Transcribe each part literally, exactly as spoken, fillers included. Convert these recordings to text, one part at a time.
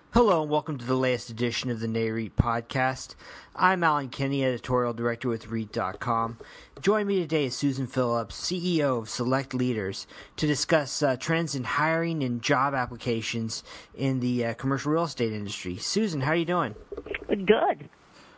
Hello and welcome to the latest edition of the NAREIT podcast. I'm Alan Kenny, editorial director with REIT dot com. Joining me today is Susan Phillips, C E O of Select Leaders, to discuss uh, trends in hiring and job applications in the uh, commercial real estate industry. Susan, how are you doing? Good.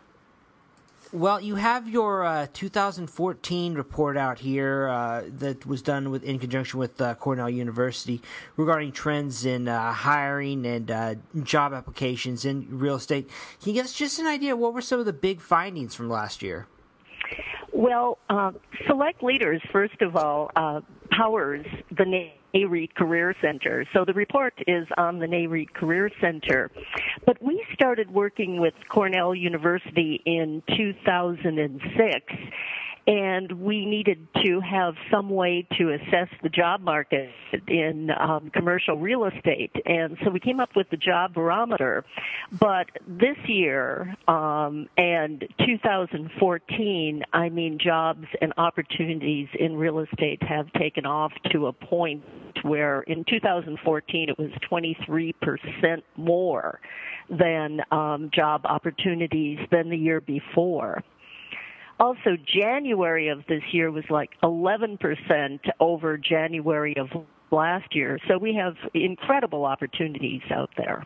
Well, you have your uh, two thousand fourteen report out here uh, that was done with in conjunction with uh, Cornell University regarding trends in uh, hiring and uh, job applications in real estate. Can you give us just an idea what were some of the big findings from last year? Well, uh, Select Leaders, first of all, uh, powers the NAREIT Career Center. So the report is on the NAREIT Career Center. But we started working with Cornell University in two thousand six, and we needed to have some way to assess the job market in um, commercial real estate. And so we came up with the job barometer. But this year um, and two thousand fourteen, I mean, jobs and opportunities in real estate have taken off to a point where in two thousand fourteen it was twenty-three percent more than um, job opportunities than the year before. Also, January of this year was like eleven percent over January of last year. So we have incredible opportunities out there.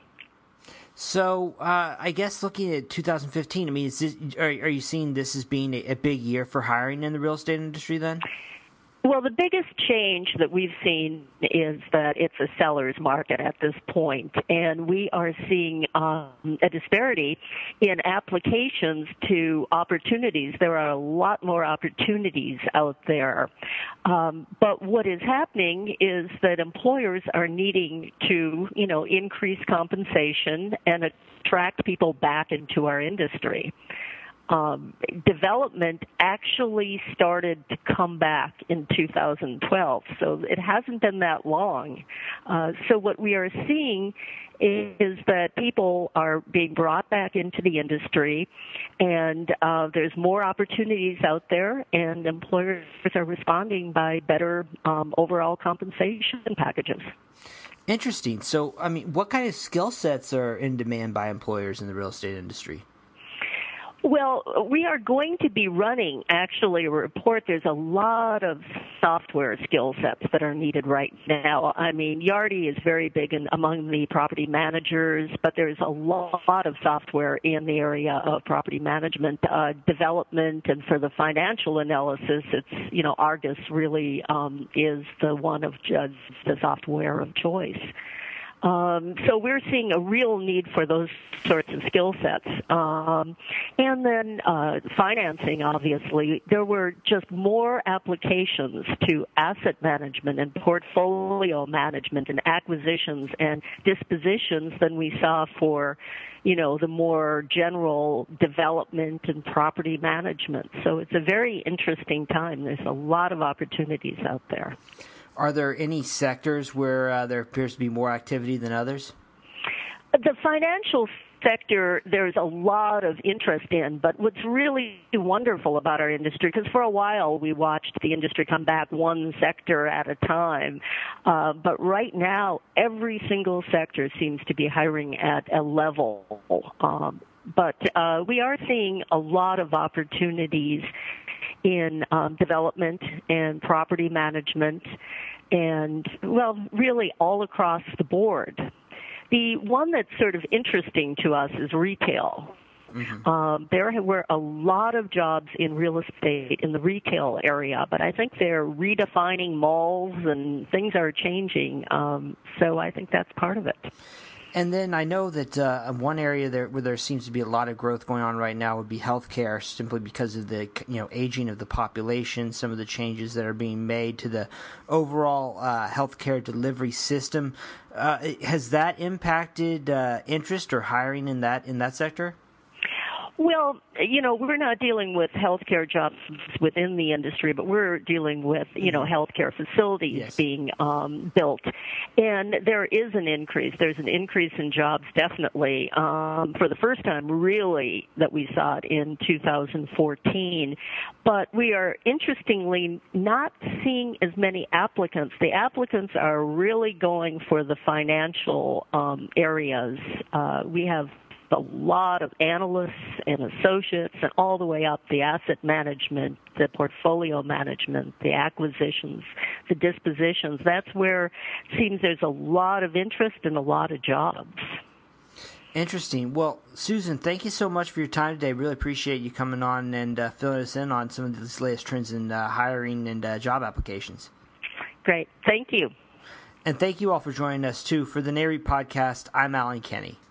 So uh, I guess looking at two thousand fifteen, I mean, is this, are, are you seeing this as being a, a big year for hiring in the real estate industry then? Well, the biggest change that we've seen is that it's a seller's market at this point, and we are seeing um, a disparity in applications to opportunities. There are a lot more opportunities out there. Um, but what is happening is that employers are needing to, you know, increase compensation and attract people back into our industry. Um, development actually started to come back in two thousand twelve, so it hasn't been that long. Uh, so what we are seeing is that people are being brought back into the industry, and uh, there's more opportunities out there, and employers are responding by better um, overall compensation packages. Interesting. So, I mean, what kind of skill sets are in demand by employers in the real estate industry? Well, we are going to be running, actually, a report. There's a lot of software skill sets that are needed right now. I mean, Yardi is very big in, among the property managers, but there's a lot of software in the area of property management, uh, development, and for the financial analysis, it's, you know, Argus really um, is the one of uh, the software of choice. Um, so we're seeing a real need for those sorts of skill sets. Um, and then uh, financing, obviously. There were just more applications to asset management and portfolio management and acquisitions and dispositions than we saw for, you know, the more general development and property management. So it's a very interesting time. There's a lot of opportunities out there. Are there any sectors where uh, there appears to be more activity than others? The financial sector, there's a lot of interest in, but what's really wonderful about our industry, because for a while we watched the industry come back one sector at a time, uh, but right now every single sector seems to be hiring at a level. Um, but uh, we are seeing a lot of opportunities in um, development and property management and, well, really all across the board. The one that's sort of interesting to us is retail. Mm-hmm. Um, there were a lot of jobs in real estate in the retail area, but I think they're redefining malls and things are changing. Um, so I think that's part of it. And then I know that uh, one area there where there seems to be a lot of growth going on right now would be healthcare, simply because of the you know aging of the population, some of the changes that are being made to the overall uh, healthcare delivery system. Uh, has that impacted uh, interest or hiring in that in that sector? Well, you know, we're not dealing with healthcare jobs within the industry, but we're dealing with, you know, healthcare facilities Yes. being um, built. And there is an increase. There's an increase in jobs, definitely, um, for the first time, really, that we saw it in two thousand fourteen. But we are, interestingly, not seeing as many applicants. The applicants are really going for the financial um, areas. Uh, we have a lot of analysts and associates and all the way up the asset management, the portfolio management, the acquisitions, the dispositions. That's where it seems there's a lot of interest and a lot of jobs. Interesting. Well, Susan, thank you so much for your time today. Really appreciate you coming on and uh, filling us in on some of these latest trends in uh, hiring and uh, job applications. Great. Thank you. And thank you all for joining us, too. For the NAREIT podcast, I'm Alan Kenny.